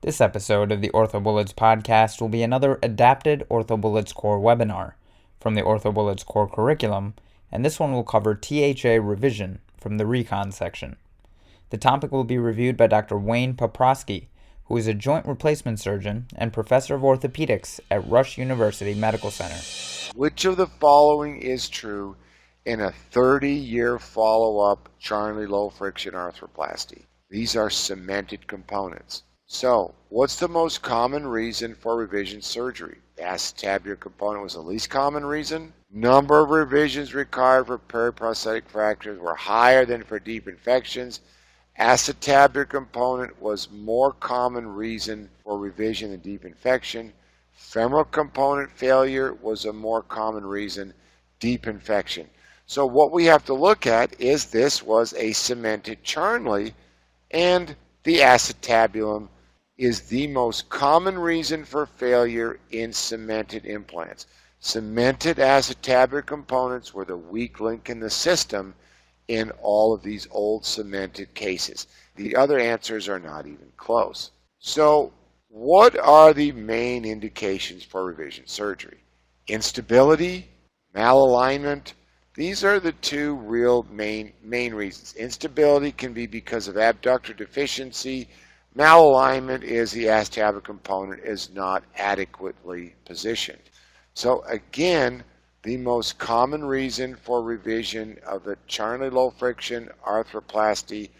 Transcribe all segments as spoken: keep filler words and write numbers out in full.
This episode of the OrthoBullets podcast will be another adapted OrthoBullets Core webinar from the OrthoBullets Core curriculum, and this one will cover T H A revision from the Recon section. The topic will be reviewed by Doctor Wayne Paprosky, who is a joint replacement surgeon and professor of orthopedics at Rush University Medical Center. Which of the following is true in a thirty-year follow-up Charnley low-friction arthroplasty? These are cemented components. So, what's the most common reason for revision surgery? The acetabular component was the least common reason. Number of revisions required for periprosthetic fractures were higher than for deep infections. Acetabular component was more common reason for revision than deep infection. Femoral component failure was a more common reason, deep infection. So what we have to look at is this was a cemented Charnley, and the acetabulum is the most common reason for failure in cemented implants. Cemented acetabular components were the weak link in the system in all of these old cemented cases. The other answers are not even close. So, what are the main indications for revision surgery? Instability, malalignment. These are the two real main, main reasons. Instability can be because of abductor deficiency. Malalignment is the acetabular component is not adequately positioned. So again, the most common reason for revision of the Charnley low friction arthroplasty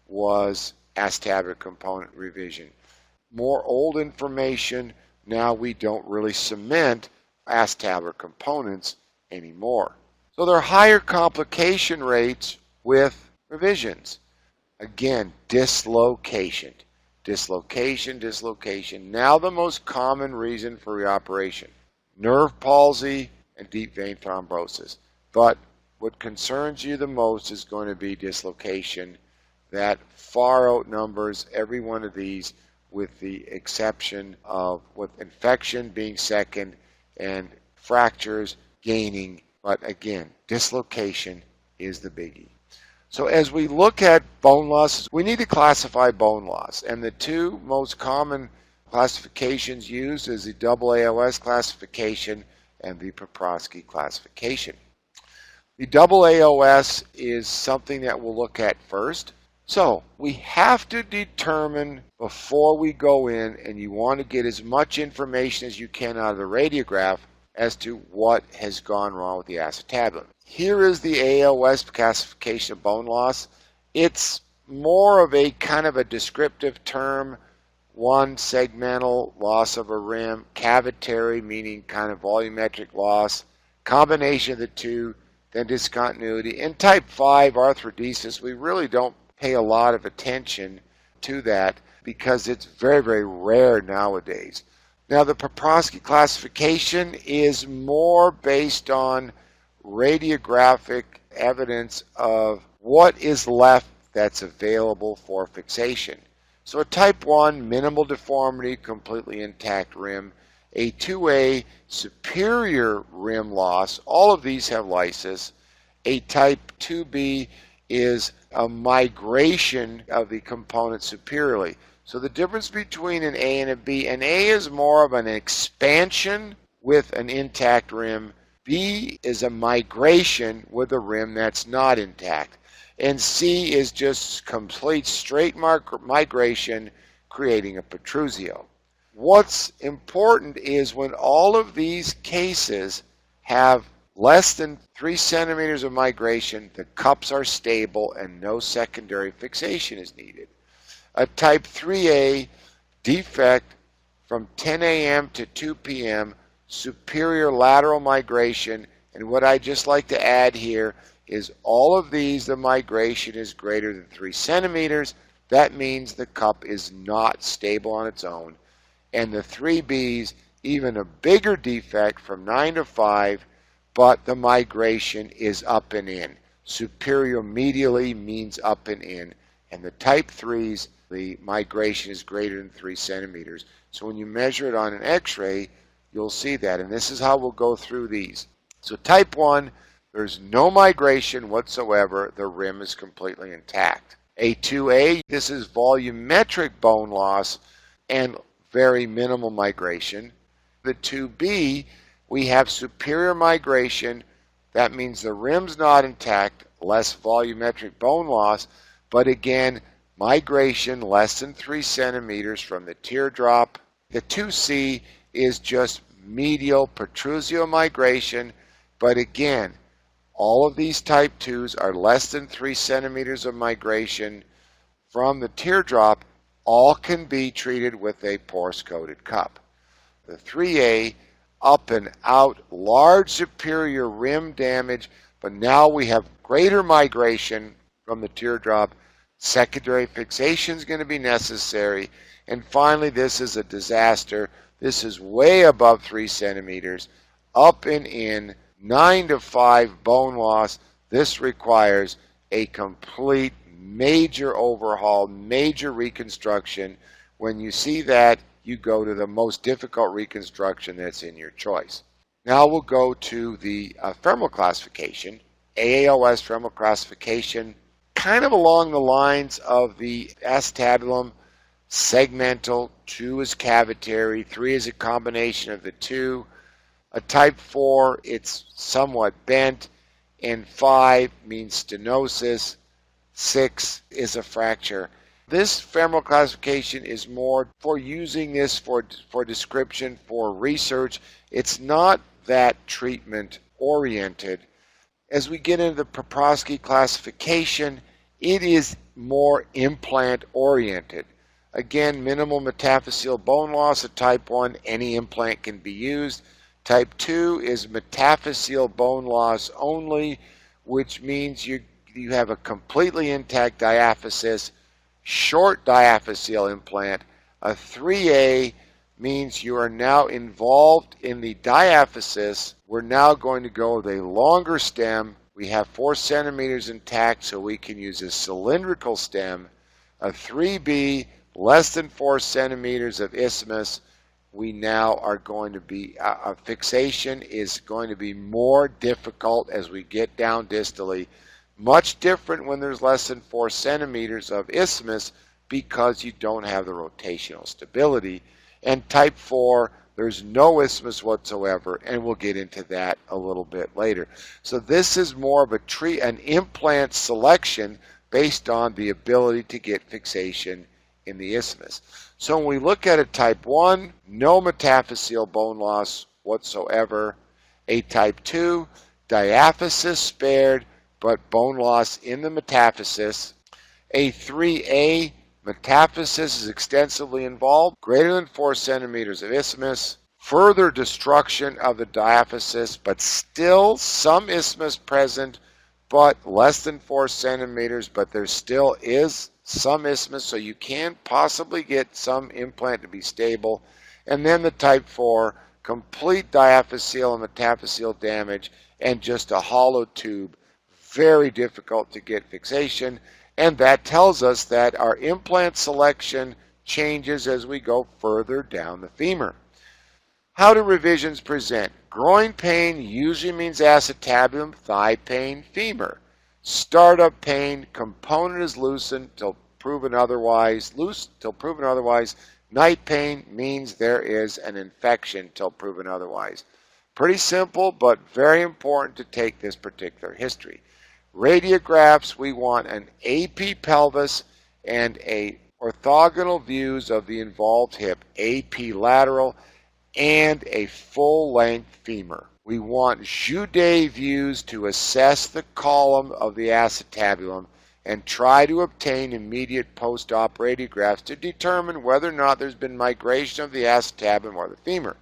was acetabular component revision. More old information, now we don't really cement acetabular components anymore. So there are higher complication rates with revisions. Again, dislocation. Dislocation, dislocation. Now the most common reason for reoperation. Nerve palsy and deep vein thrombosis. But what concerns you the most is going to be dislocation. That far outnumbers every one of these, with the exception of with infection being second and fractures gaining. But again, dislocation is the biggie. So as we look at bone loss, we need to classify bone loss. And the two most common classifications used is the double A O S classification and the Paprosky classification. The double A O S is something that we'll look at first. So we have to determine before we go in, and you want to get as much information as you can out of the radiograph as to what has gone wrong with the acetabulum. Here is the A O S classification of bone loss. It's more of a kind of a descriptive term. One, segmental loss of a rim, cavitary, meaning kind of volumetric loss, combination of the two, then discontinuity. In type five arthrodesis, we really don't pay a lot of attention to that because it's very, very rare nowadays. Now, the Paprosky classification is more based on radiographic evidence of what is left that's available for fixation. So a type one, minimal deformity, completely intact rim. A two A, superior rim loss. All of these have lysis. A type two B is a migration of the component superiorly. So the difference between an A and a B, an A is more of an expansion with an intact rim. B is a migration with a rim that's not intact. And C is just complete straight migration, creating a protrusio. What's important is when all of these cases have less than three centimeters of migration, the cups are stable and no secondary fixation is needed. A type three A defect from ten A M to two P M, superior lateral migration, and what I just like to add here is all of these, the migration is greater than three centimeters. That means the cup is not stable on its own. And the three B's, even a bigger defect from nine to five, but the migration is up and in. Superior medially means up and in. And the type threes, the migration is greater than three centimeters. So when you measure it on an x-ray, you'll see that. And this is how we'll go through these. So type one, there's no migration whatsoever. The rim is completely intact. A two A, this is volumetric bone loss. and very minimal migration. The two B, we have superior migration. That means the rim's not intact, less volumetric bone loss, but again, migration less than three centimeters from the teardrop. The two C is just medial protrusial migration, but again, all of these type twos are less than three centimeters of migration from the teardrop. All can be treated with a porous coated cup. The three A, up and out, large superior rim damage, but now we have greater migration from the teardrop. Secondary fixation is going to be necessary. And finally, this is a disaster. This is way above three centimeters, up and in, nine to five bone loss. This requires a complete major overhaul, major reconstruction. When you see that, you go to the most difficult reconstruction that's in your choice. Now we'll go to the uh, femoral classification, A A O S femoral classification, kind of along the lines of the acetabulum, segmental, two is cavitary, three is a combination of the two. A type four, it's somewhat bent, and five means stenosis, six is a fracture. This femoral classification is more for using this for, for description, for research. It's not that treatment oriented. As we get into the Poprosky classification, it is more implant oriented. Again, minimal metaphyseal bone loss of type one, any implant can be used. Type two is metaphyseal bone loss only, which means you, you have a completely intact diaphysis, short diaphyseal implant. A three A means you are now involved in the diaphysis. We're now going to go with a longer stem. We have four centimeters intact, so we can use a cylindrical stem. A three B, less than four centimeters of isthmus. We now are going to be, uh, uh, fixation is going to be more difficult as we get down distally. Much different when there's less than four centimeters of isthmus because you don't have the rotational stability. And type four, there's no isthmus whatsoever, and we'll get into that a little bit later. So this is more of a tree, an implant selection based on the ability to get fixation in the isthmus. So when we look at a type one, no metaphyseal bone loss whatsoever. A type two, diaphysis spared, but bone loss in the metaphysis. A three A, metaphysis is extensively involved, greater than four centimeters of isthmus. Further destruction of the diaphysis, but still some isthmus present, but less than four centimeters, but there still is some isthmus, so you can possibly get some implant to be stable. And then the type four, complete diaphyseal and metaphyseal damage and just a hollow tube. Very difficult to get fixation, and that tells us that our implant selection changes as we go further down the femur. How do revisions present? Groin pain usually means acetabulum, thigh pain, femur. Startup pain, component is loosened till proven otherwise, loose till proven otherwise. Night pain means there is an infection till proven otherwise. Pretty simple, but very important to take this particular history. Radiographs, we want an A P pelvis and a orthogonal views of the involved hip, A P lateral, and a full-length femur. We want Judet views to assess the column of the acetabulum and try to obtain immediate post-op radiographs to determine whether or not there's been migration of the acetabulum or the femur.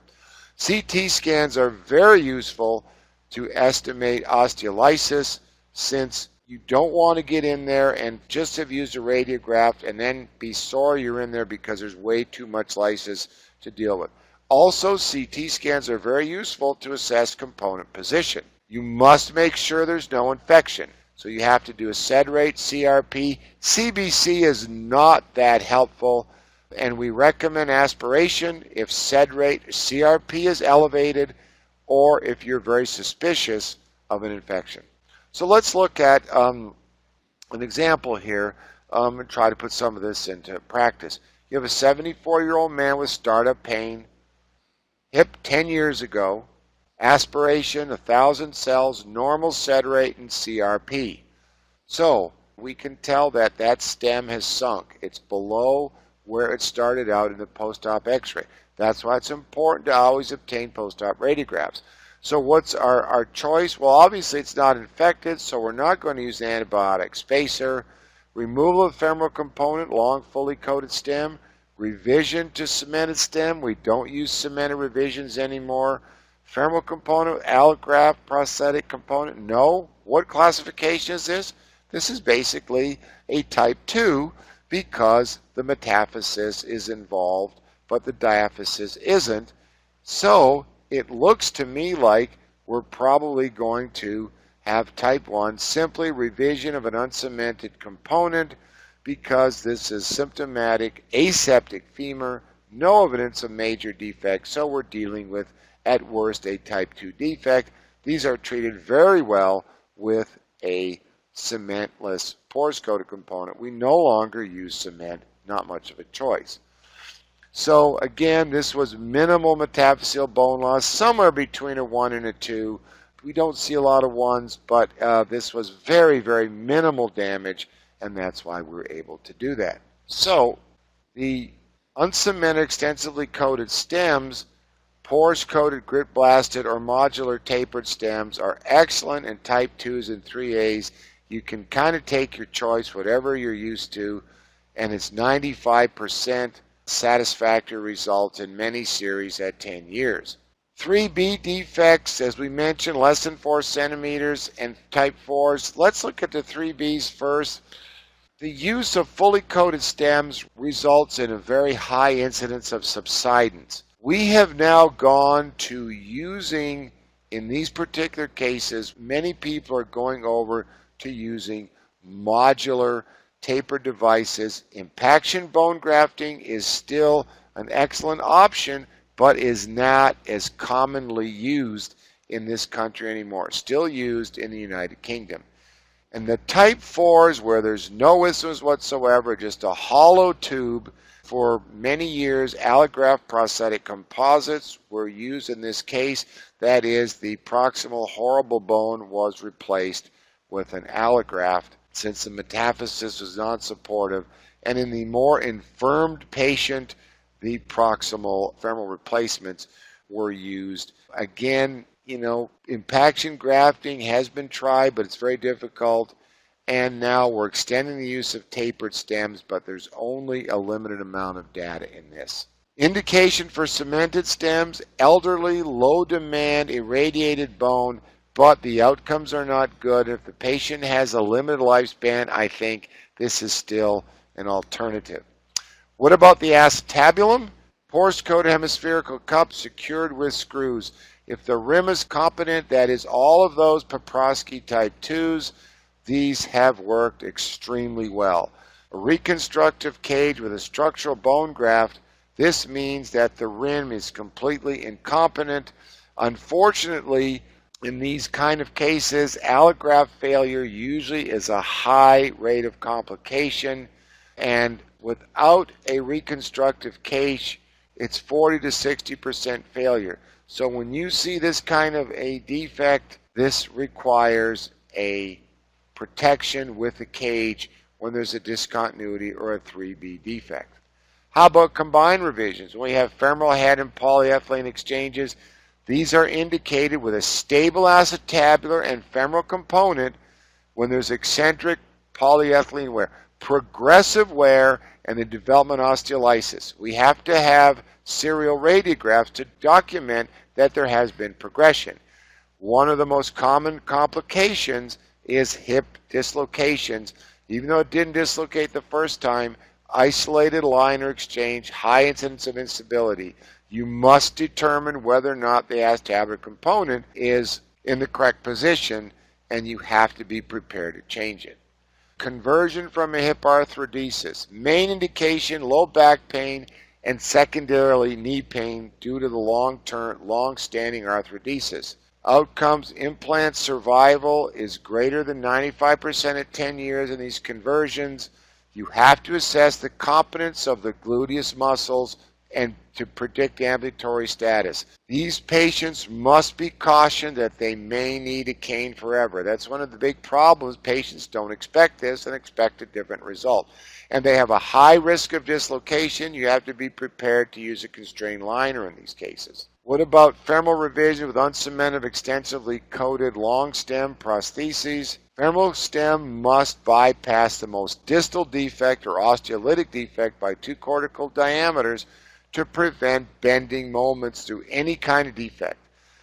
C T scans are very useful to estimate osteolysis, since you don't want to get in there and just have used a radiograph and then be sorry you're in there because there's way too much lysis to deal with. Also, C T scans are very useful to assess component position. You must make sure there's no infection. So you have to do a sed rate, C R P. C B C is not that helpful, and we recommend aspiration if sed rate, C R P is elevated, or if you're very suspicious of an infection. So let's look at um, an example here um, and try to put some of this into practice. You have a seventy-four-year-old man with startup pain, hip ten years ago, aspiration, one thousand cells, normal sed rate, and C R P. So we can tell that that stem has sunk. It's below where it started out in the post-op x-ray. That's why it's important to always obtain post-op radiographs. So what's our, our choice? Well, obviously it's not infected, so we're not going to use an antibiotic spacer. Removal of femoral component, long fully coated stem. Revision to cemented stem. We don't use cemented revisions anymore. Femoral component, allograft, prosthetic component. No. What classification is this? This is basically a type two because the metaphysis is involved, but the diaphysis isn't. So it looks to me like we're probably going to have type one, simply revision of an uncemented component because this is symptomatic aseptic femur, no evidence of major defect, so we're dealing with, at worst, a type two defect. These are treated very well with a cementless porous-coated component. We no longer use cement, not much of a choice. So again, this was minimal metaphyseal bone loss, somewhere between a one and a two. We don't see a lot of ones, but uh, this was very, very minimal damage, and that's why we were able to do that. So the uncemented, extensively coated stems, porous-coated, grit-blasted, or modular tapered stems are excellent in type twos and three A's. You can kind of take your choice, whatever you're used to, and it's ninety-five percent satisfactory results in many series at ten years. three B defects, as we mentioned, less than four centimeters, and type fours. Let's look at the three B's first. The use of fully coated stems results in a very high incidence of subsidence. We have now gone to using, in these particular cases, many people are going over to using modular tapered devices. Impaction bone grafting is still an excellent option, but is not as commonly used in this country anymore. Still used in the United Kingdom. And the type fours, where there's no isthmus whatsoever, just a hollow tube, for many years allograft prosthetic composites were used in this case. That is, the proximal horrible bone was replaced with an allograft since the metaphysis was non-supportive, and in the more infirmed patient, the proximal femoral replacements were used. Again, you know, impaction grafting has been tried, but it's very difficult, and now we're extending the use of tapered stems, but there's only a limited amount of data in this. Indication for cemented stems, elderly, low demand, irradiated bone, but the outcomes are not good. If the patient has a limited lifespan, I think this is still an alternative. What about the acetabulum? Porous-coated hemispherical cup secured with screws. If the rim is competent, that is all of those Poprosky type twos, these have worked extremely well. A reconstructive cage with a structural bone graft, this means that the rim is completely incompetent. Unfortunately, in these kind of cases, allograft failure usually is a high rate of complication, and without a reconstructive cage, it's forty to sixty percent failure. So when you see this kind of a defect, this requires a protection with a cage when there's a discontinuity or a three B defect. How about combined revisions? When we have femoral head and polyethylene exchanges, these are indicated with a stable acetabular and femoral component when there's eccentric polyethylene wear, progressive wear, and the development of osteolysis. We have to have serial radiographs to document that there has been progression. One of the most common complications is hip dislocations. Even though it didn't dislocate the first time, isolated liner exchange, high incidence of instability. You must determine whether or not the acetabular component is in the correct position, and you have to be prepared to change it. Conversion from a hip arthrodesis. Main indication, low back pain, and secondarily knee pain due to the long-term, long-standing arthrodesis. Outcomes, implant survival is greater than ninety-five percent at ten years in these conversions. You have to assess the competence of the gluteus muscles and to predict ambulatory status. These patients must be cautioned that they may need a cane forever. That's one of the big problems. Patients don't expect this and expect a different result. And they have a high risk of dislocation. You have to be prepared to use a constrained liner in these cases. What about femoral revision with uncemented, extensively coated long stem prostheses? Femoral stem must bypass the most distal defect or osteolytic defect by two cortical diameters to prevent bending moments through any kind of defect.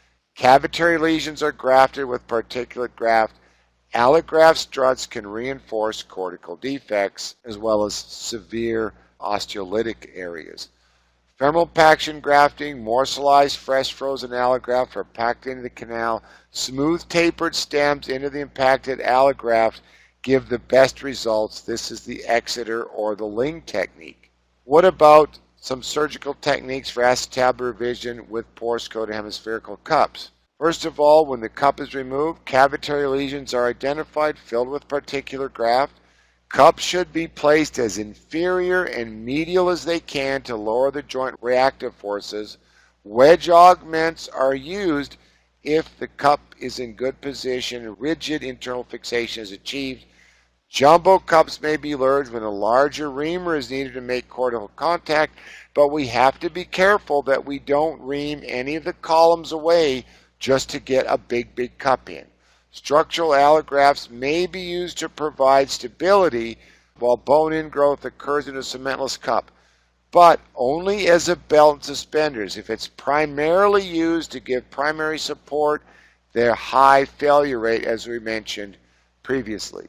Cavitary lesions are grafted with particulate graft. Allograft struts can reinforce cortical defects as well as severe osteolytic areas. Femoral paction grafting, morcellized fresh frozen allograft are packed into the canal. Smooth tapered stems into the impacted allograft give the best results. This is the Exeter or the Ling technique. What about some surgical techniques for acetabular revision with porous coated hemispherical cups? First of all, when the cup is removed, cavitary lesions are identified filled with particular graft. Cups should be placed as inferior and medial as they can to lower the joint reactive forces. Wedge augments are used if the cup is in good position, rigid internal fixation is achieved. Jumbo cups may be lured when a larger reamer is needed to make cortical contact, but we have to be careful that we don't ream any of the columns away just to get a big, big cup in. Structural allografts may be used to provide stability while bone ingrowth occurs in a cementless cup, but only as a belt and suspenders. If it's primarily used to give primary support, their high failure rate, as we mentioned previously.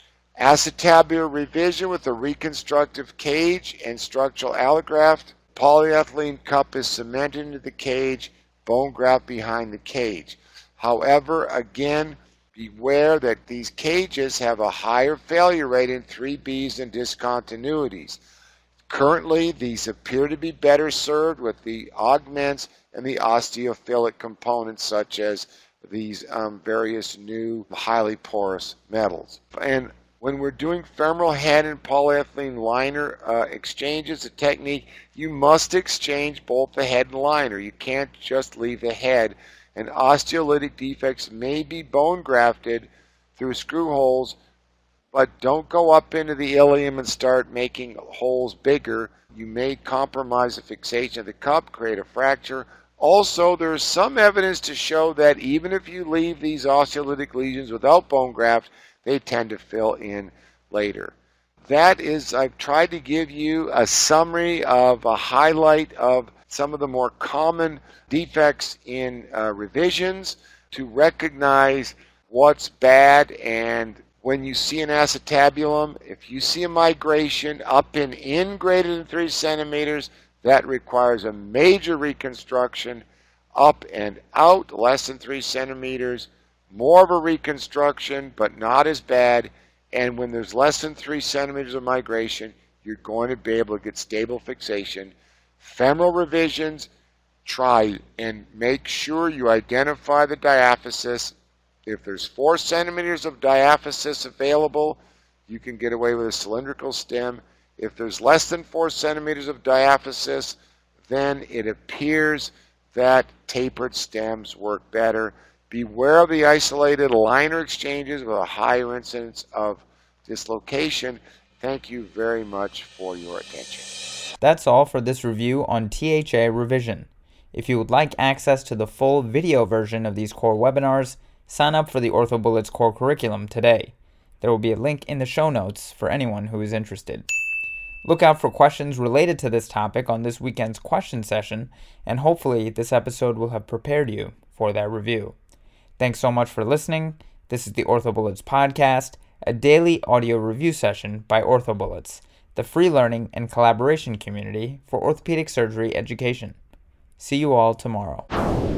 Acetabular revision with a reconstructive cage and structural allograft. Polyethylene cup is cemented into the cage, bone graft behind the cage. However, again, beware that these cages have a higher failure rate in three B's and discontinuities. Currently, these appear to be better served with the augments and the osteophilic components such as these um, various new highly porous metals. And when we're doing femoral head and polyethylene liner uh, exchanges, a technique, you must exchange both the head and liner. You can't just leave the head. And osteolytic defects may be bone grafted through screw holes, but don't go up into the ilium and start making holes bigger. You may compromise the fixation of the cup, create a fracture. Also, there is some evidence to show that even if you leave these osteolytic lesions without bone graft, they tend to fill in later. That is, I've tried to give you a summary of a highlight of some of the more common defects in uh, revisions to recognize what's bad. And when you see an acetabulum, if you see a migration up and in greater than three centimeters, that requires a major reconstruction. Up and out less than three centimeters, more of a reconstruction, but not as bad. And when there's less than three centimeters of migration, you're going to be able to get stable fixation. Femoral revisions, try and make sure you identify the diaphysis. If there's four centimeters of diaphysis available, you can get away with a cylindrical stem. If there's less than four centimeters of diaphysis, then it appears that tapered stems work better. Beware of the isolated liner exchanges with a higher incidence of dislocation. Thank you very much for your attention. That's all for this review on T H A revision. If you would like access to the full video version of these core webinars, sign up for the OrthoBullets core curriculum today. There will be a link in the show notes for anyone who is interested. Look out for questions related to this topic on this weekend's question session, and hopefully this episode will have prepared you for that review. Thanks so much for listening. This is the OrthoBullets podcast, a daily audio review session by OrthoBullets, the free learning and collaboration community for orthopedic surgery education. See you all tomorrow.